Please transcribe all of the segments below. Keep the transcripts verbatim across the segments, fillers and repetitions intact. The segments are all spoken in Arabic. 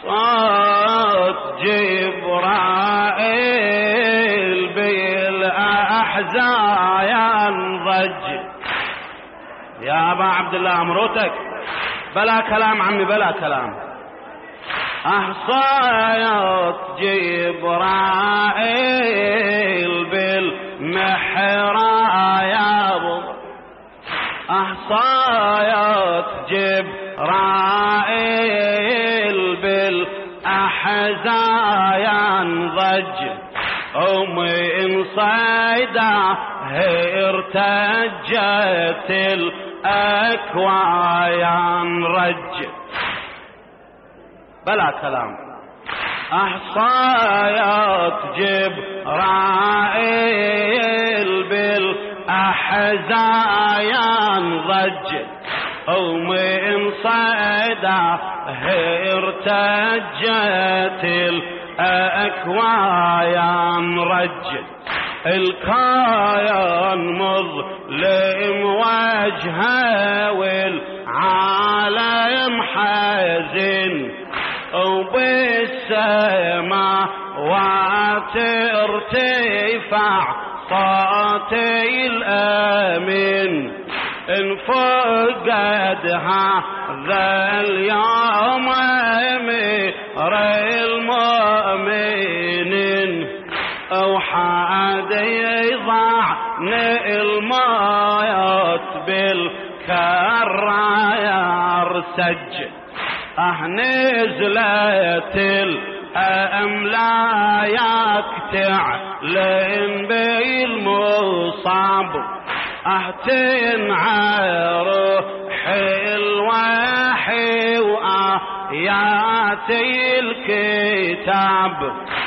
صوت جبرائيل بالأحزان ضج. يا أبا عبد الله أمروتك بلا كلام عمي بلا كلام. صوت جبرائيل بالمحراب صوت جبرائيل بالأحزان ضج. ومن صيدا ارتجت الأكوان رج. بلا كلام. صوت جبرائيل بالأحزان ضج. ومن صيدا ارتجت الأكوان رج. الكائن مظلم وجهه والعالم حزن. وبالسماوات ارتفع صوتي الآمن. إن فقد هذا اليوم أمير المؤمنين أو حد يضعني الموت بالكرة يرسج. نزلت الأملاك تعلن بالمصاب. تنعرح الوحي وآياتي الكتاب.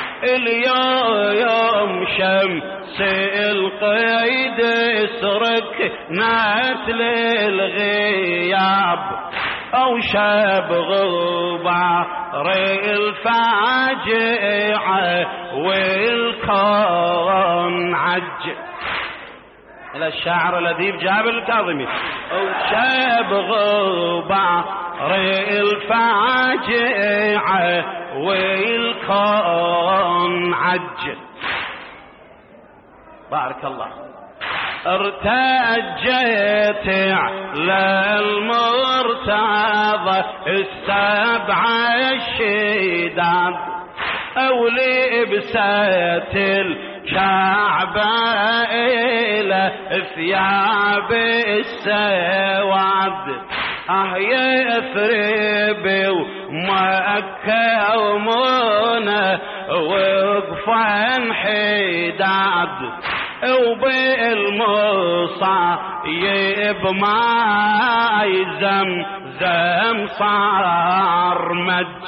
اليوم شمس القيد سرك نتل الغياب. أو شاب غبار الفاجعة والكون عج. إلى الشاعر الأديب جابر الكاظمي. أو شاب غبار الفاجعة والكون عج. بارك الله. ارتجيت على المرتضى السبعة الشداد. أولي بسات الكعبة إلى ثياب السواد. اه يثرب ومكة ومنى وقفا حداد. وبالمصايب ما زمزم صار مج.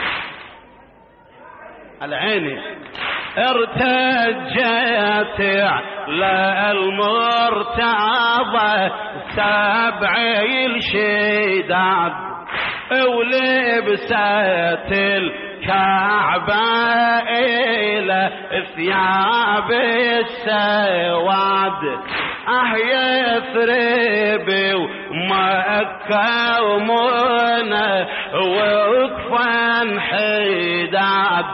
العيني. ارتجت على المرتضى سبعي الشداد. ولبست الكعبة إلى ثياب السواد. اه يثرب ومكة ومنى وقفا حداد.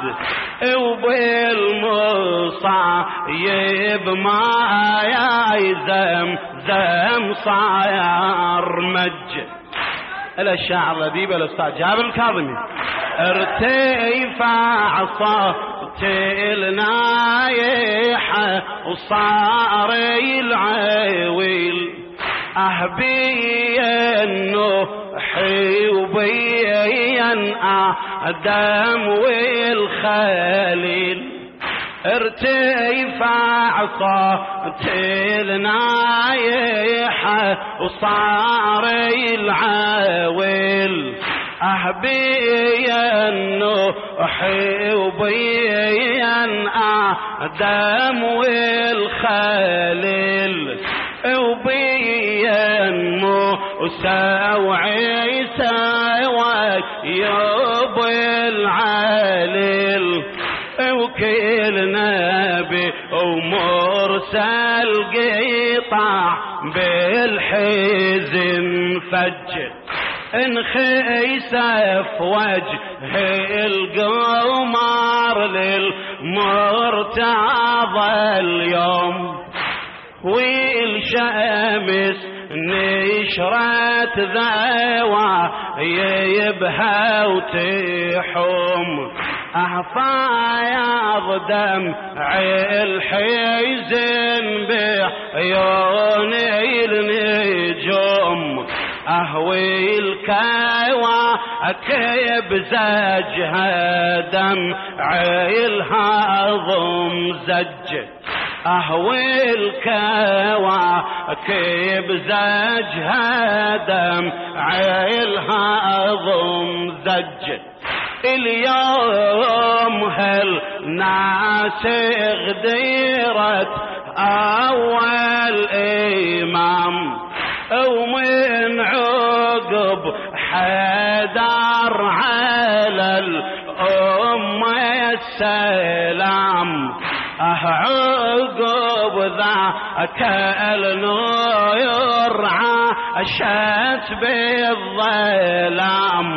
وبالمصايب ما يزم زم صاير مج. إلى الشاعر الأديب الأستاذ جابر الكاظمي. ارتفع صوت النايحة وصار العويل. أهبي النوحي وبين آدم والخليل. ارتفع صوت النايحة وصار العويل. أهبي النوحي وبين آدم والخليل. وبين موسى وعيسى وأيوب العليل. وكل نبي ومرسل قطع بالحزن فج. انخيسف وجه القمر للمرتضى اليوم، والشمس نشرت ذوا يبها وتحوم، أحفايض دمع الحزن بعيوني النجوم، أهوي الكواكب زجها دمع الهضم زج، أهوي الكواكب زجها دمع الهضم زج، اليوم هالناس غديرت أول إمام، ومن عقب حدر على الأمة السلام، عقب ذاك النور عاشت بالظلام،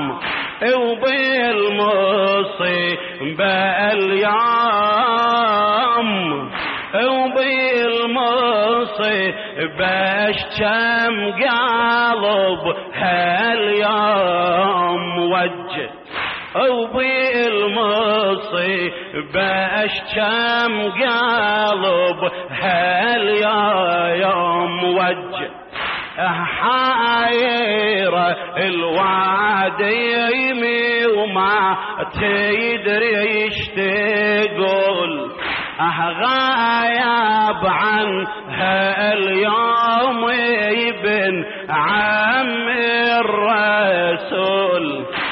وبالمصيبة اليوم، وبالمصيبة اشتم قلب هاليوم وجه، وبالمصيبة اشتم قلب هاليوم وجه، حايرة الوادي يمي وما تدري ايش تقول، غايب عنها اليوم ابن عم الرسول،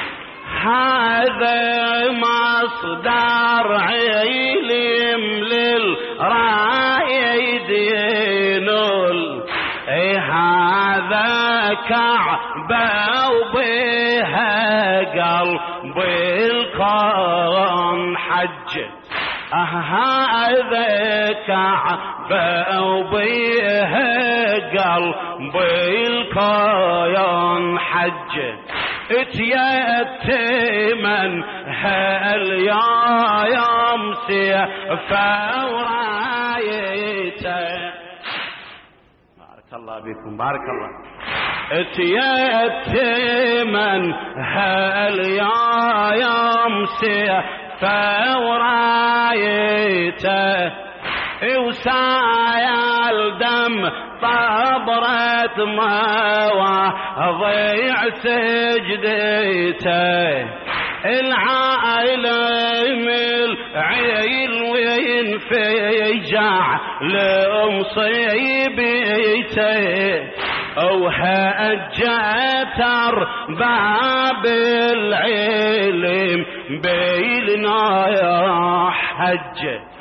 هذا مصدر علم للرايد ينول، هذا كعبة وبها قلب الكون حج، هذا كعبة وبها قلب الكون حج، اتيتمن هاليوم سيفا ورايته. بارك الله بكم، بارك الله. اتيتمن هاليوم سيفا ورايته، وسايا الدم طبرت مواضيع سجدته، العائلة من العيل وينفجع لمصيبته، وهجتر باب العلم بيلنا يا حج،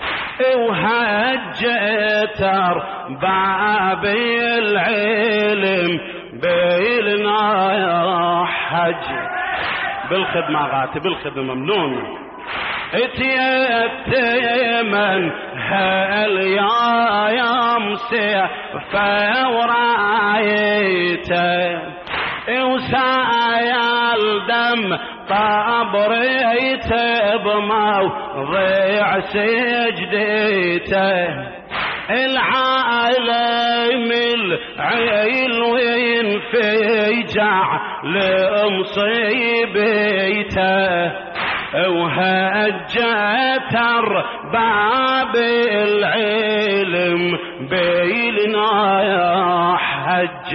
وهجتر باب العلم بيلنا يا حج، بالخدمة غاتي بالخدمة ممنون. اتيتمن هاليوم سيفا ورايته، وسايا الدم طبريته بموضع سجدته، العالم العيل وينفجع لمصيبته، وهجتر باب العلم بيلنا يا حج،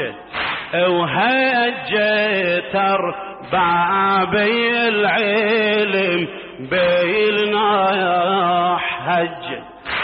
وهجتر باب العلم بيلنا يا حج،